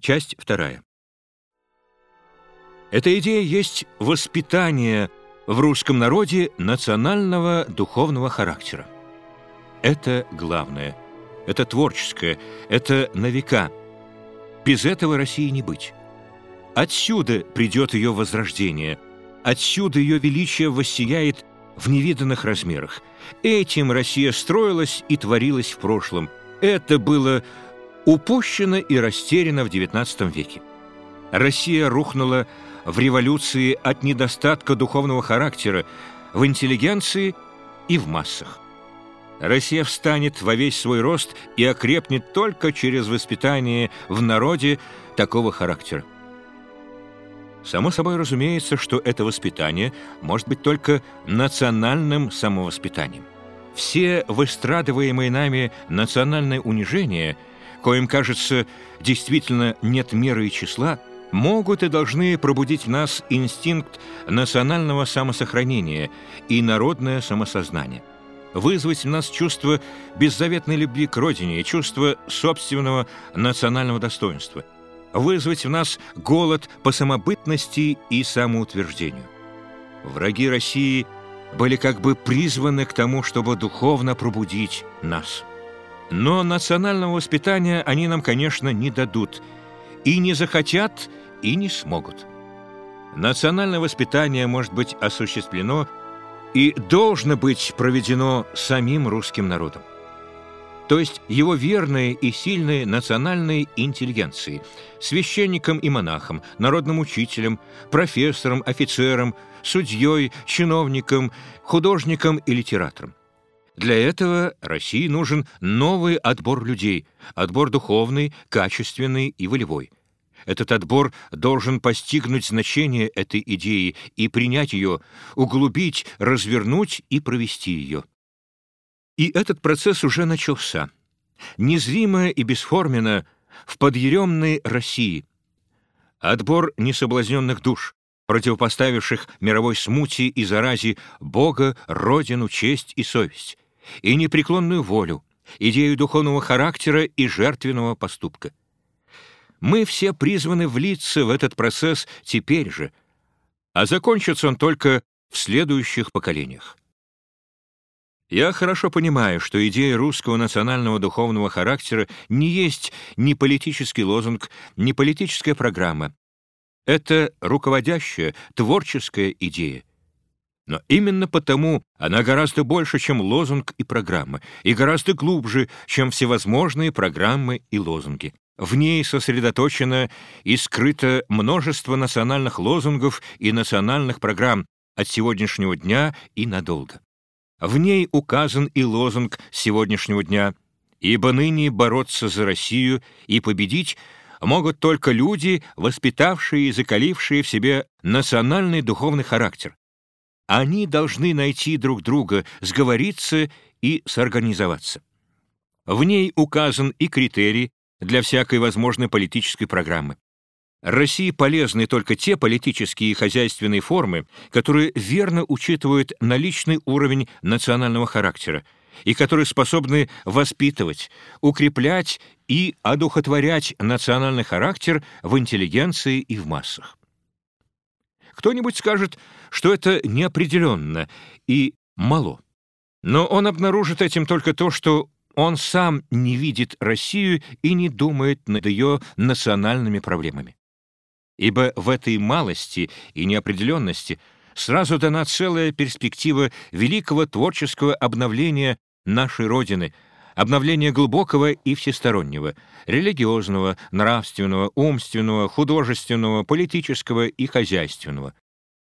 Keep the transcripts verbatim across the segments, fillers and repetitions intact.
Часть вторая. Эта идея есть воспитание в русском народе национального духовного характера. Это главное, это творческое, это на века. Без этого России не быть. Отсюда придет ее возрождение, отсюда ее величие воссияет в невиданных размерах. Этим Россия строилась и творилась в прошлом. Это было упущено и растеряно в девятнадцатом веке. Россия рухнула в революции от недостатка духовного характера в интеллигенции и в массах. Россия встанет во весь свой рост и окрепнет только через воспитание в народе такого характера. Само собой разумеется, что это воспитание может быть только национальным самовоспитанием. Все выстрадываемые нами национальные унижения, коим, кажется, действительно нет меры и числа, могут и должны пробудить в нас инстинкт национального самосохранения и народное самосознание, вызвать в нас чувство беззаветной любви к родине и чувство собственного национального достоинства, вызвать в нас голод по самобытности и самоутверждению. Враги России были как бы призваны к тому, чтобы духовно пробудить нас. Но национального воспитания они нам, конечно, не дадут, и не захотят, и не смогут. Национальное воспитание может быть осуществлено и должно быть проведено самим русским народом, то есть его верной и сильной национальной интеллигенцией, священником и монахом, народным учителем, профессором, офицером, судьей, чиновником, художником и литератором. Для этого России нужен новый отбор людей, отбор духовный, качественный и волевой. Этот отбор должен постигнуть значение этой идеи и принять ее, углубить, развернуть и провести ее. И этот процесс уже начался. Незримо и бесформенно в подъеремной России. Отбор несоблазненных душ, противопоставивших мировой смуте и заразе Бога, Родину, честь и совесть, и непреклонную волю, идею духовного характера и жертвенного поступка. Мы все призваны влиться в этот процесс теперь же, а закончится он только в следующих поколениях. Я хорошо понимаю, что идея русского национального духовного характера не есть ни политический лозунг, ни политическая программа. Это руководящая, творческая идея. Но именно потому она гораздо больше, чем лозунг и программа, и гораздо глубже, чем всевозможные программы и лозунги. В ней сосредоточено и скрыто множество национальных лозунгов и национальных программ от сегодняшнего дня и надолго. В ней указан и лозунг сегодняшнего дня, ибо ныне бороться за Россию и победить могут только люди, воспитавшие и закалившие в себе национальный духовный характер. Они должны найти друг друга, сговориться и соорганизоваться. В ней указан и критерий для всякой возможной политической программы. России полезны только те политические и хозяйственные формы, которые верно учитывают наличный уровень национального характера и которые способны воспитывать, укреплять и одухотворять национальный характер в интеллигенции и в массах. Кто-нибудь скажет, что это неопределенно и мало, но он обнаружит этим только то, что он сам не видит Россию и не думает над ее национальными проблемами. Ибо в этой малости и неопределенности сразу дана целая перспектива великого творческого обновления нашей Родины, обновления глубокого и всестороннего, религиозного, нравственного, умственного, художественного, политического и хозяйственного.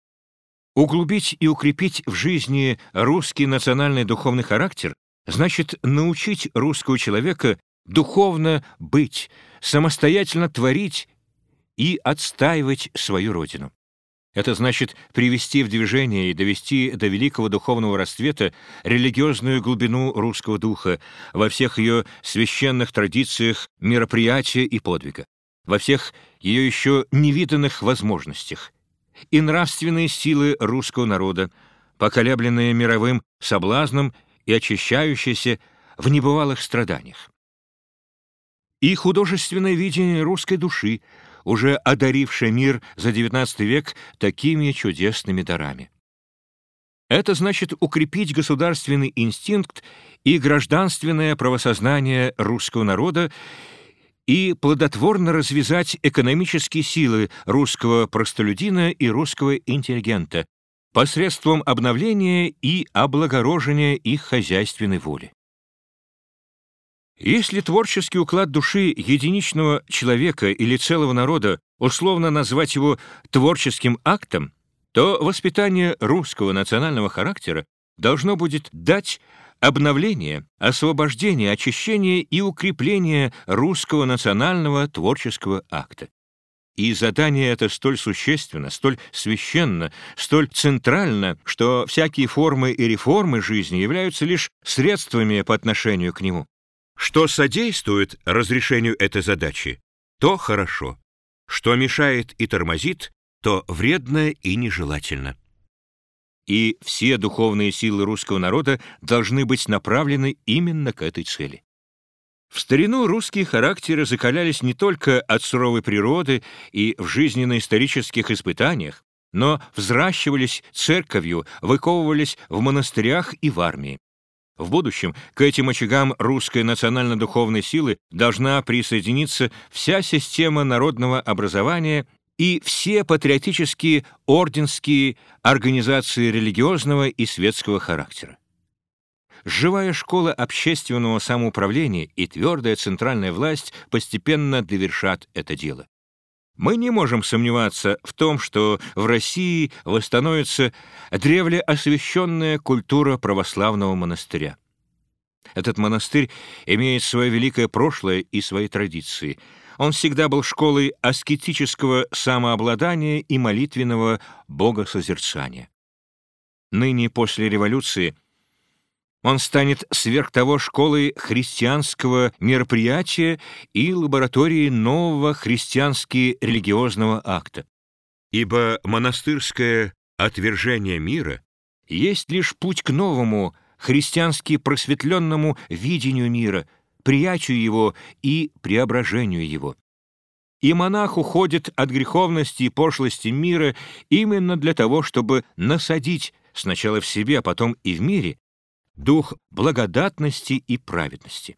Углубить и укрепить в жизни русский национальный духовный характер значит научить русского человека духовно быть, самостоятельно творить и отстаивать свою Родину. Это значит привести в движение и довести до великого духовного расцвета религиозную глубину русского духа во всех ее священных традициях мероприятия и подвига, во всех ее еще невиданных возможностях, и нравственные силы русского народа, поколебленные мировым соблазном и очищающиеся в небывалых страданиях. и художественное видение русской души, уже одарившее мир за девятнадцатый век такими чудесными дарами. Это значит укрепить государственный инстинкт и гражданственное правосознание русского народа и плодотворно развязать экономические силы русского простолюдина и русского интеллигента посредством обновления и облагорожения их хозяйственной воли. Если творческий уклад души единичного человека или целого народа условно назвать его творческим актом, то воспитание русского национального характера должно будет дать обновление, освобождение, очищение и укрепление русского национального творческого акта. И задание это столь существенно, столь священно, столь центрально, что всякие формы и реформы жизни являются лишь средствами по отношению к нему. Что содействует разрешению этой задачи, то хорошо. Что мешает и тормозит, то вредно и нежелательно. И все духовные силы русского народа должны быть направлены именно к этой цели. В старину русские характеры закалялись не только от суровой природы и в жизненно-исторических испытаниях, но взращивались церковью, выковывались в монастырях и в армии. В будущем к этим очагам русской национально-духовной силы должна присоединиться вся система народного образования и все патриотические орденские организации религиозного и светского характера. Живая школа общественного самоуправления и твердая центральная власть постепенно довершат это дело. Мы не можем сомневаться в том, что в России восстановится древле освященная культура православного монастыря. Этот монастырь имеет свое великое прошлое и свои традиции. Он всегда был школой аскетического самообладания и молитвенного богосозерцания. Ныне, после революции, он станет сверх того школой христианского мероприятия и лабораторией нового христиански-религиозного акта. Ибо монастырское отвержение мира есть лишь путь к новому христиански-просветленному видению мира, приятию его и преображению его. И монах уходит от греховности и пошлости мира именно для того, чтобы насадить сначала в себе, а потом и в мире дух благодатности и праведности.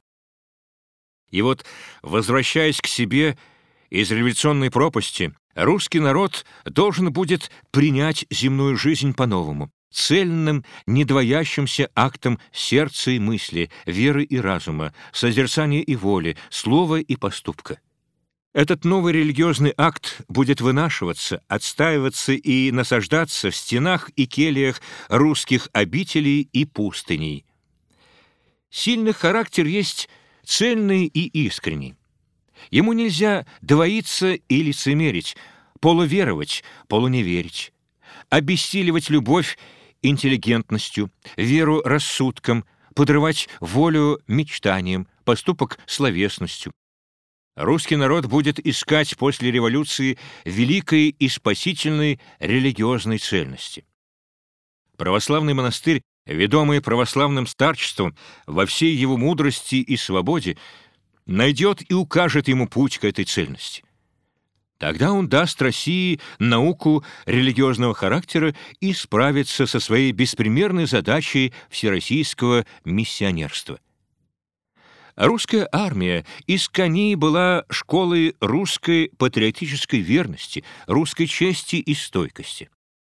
И вот, возвращаясь к себе из революционной пропасти, русский народ должен будет принять земную жизнь по-новому, цельным, недвоящимся актом сердца и мысли, веры и разума, созерцания и воли, слова и поступка. Этот новый религиозный акт будет вынашиваться, отстаиваться и насаждаться в стенах и кельях русских обителей и пустыней. Сильный характер есть цельный и искренний. Ему нельзя двоиться и лицемерить, полуверовать, полуневерить, обессиливать любовь интеллигентностью, веру рассудком, подрывать волю мечтанием, поступок словесностью. Русский народ будет искать после революции великой и спасительной религиозной цельности. Православный монастырь, ведомый православным старчеством во всей его мудрости и свободе, найдет и укажет ему путь к этой цельности. Тогда он даст России науку религиозного характера и справится со своей беспримерной задачей всероссийского миссионерства. Русская армия из коней была школой русской патриотической верности, русской чести и стойкости.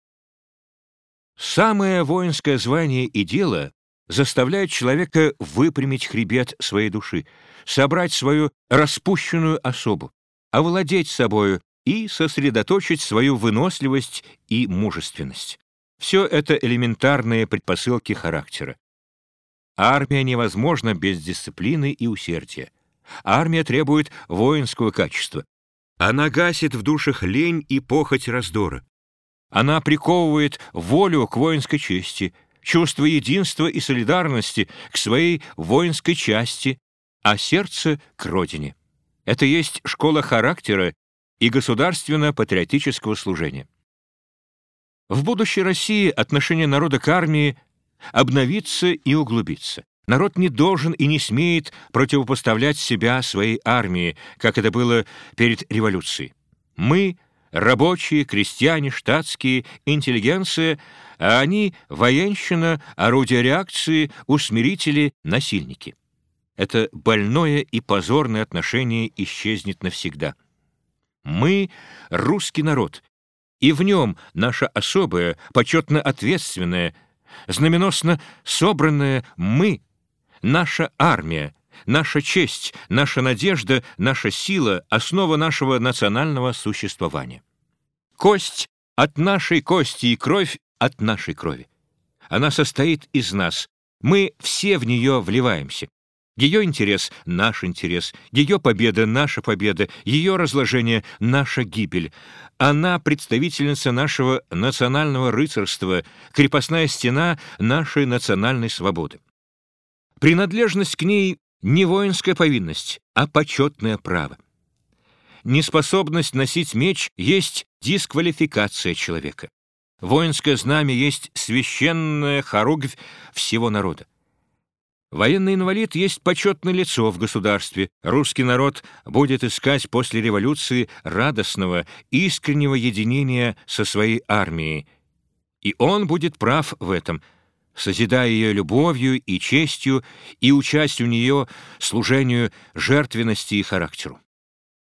Самое воинское звание и дело заставляет человека выпрямить хребет своей души, собрать свою распущенную особу, овладеть собою и сосредоточить свою выносливость и мужественность. Все это элементарные предпосылки характера. Армия невозможна без дисциплины и усердия. Армия требует воинского качества. Она гасит в душах лень и похоть раздора. Она приковывает волю к воинской чести, чувство единства и солидарности к своей воинской части, а сердце — к родине. Это есть школа характера и государственно-патриотического служения. В будущей России отношение народа к армии обновится и углубится. Народ не должен и не смеет противопоставлять себя своей армии, как это было перед революцией. Мы — рабочие, крестьяне, штатские, интеллигенция, а они — военщина, орудие реакции, усмирители, насильники. Это больное и позорное отношение исчезнет навсегда. Мы — русский народ, и в нем наша особая, почетно-ответственная, знаменосно собранная «мы», наша армия, наша честь, наша надежда, наша сила — основа нашего национального существования. Кость от нашей кости и кровь от нашей крови. Она состоит из нас, мы все в нее вливаемся. Ее интерес — наш интерес, ее победа — наша победа, ее разложение — наша гибель. Она представительница нашего национального рыцарства, крепостная стена нашей национальной свободы. Принадлежность к ней не воинская повинность, а почетное право. Неспособность носить меч есть дисквалификация человека. Воинское знамя есть священная хоругвь всего народа. Военный инвалид есть почетное лицо в государстве. Русский народ будет искать после революции радостного, искреннего единения со своей армией. И он будет прав в этом, созидая ее любовью и честью и учась у нее служению жертвенности и характеру.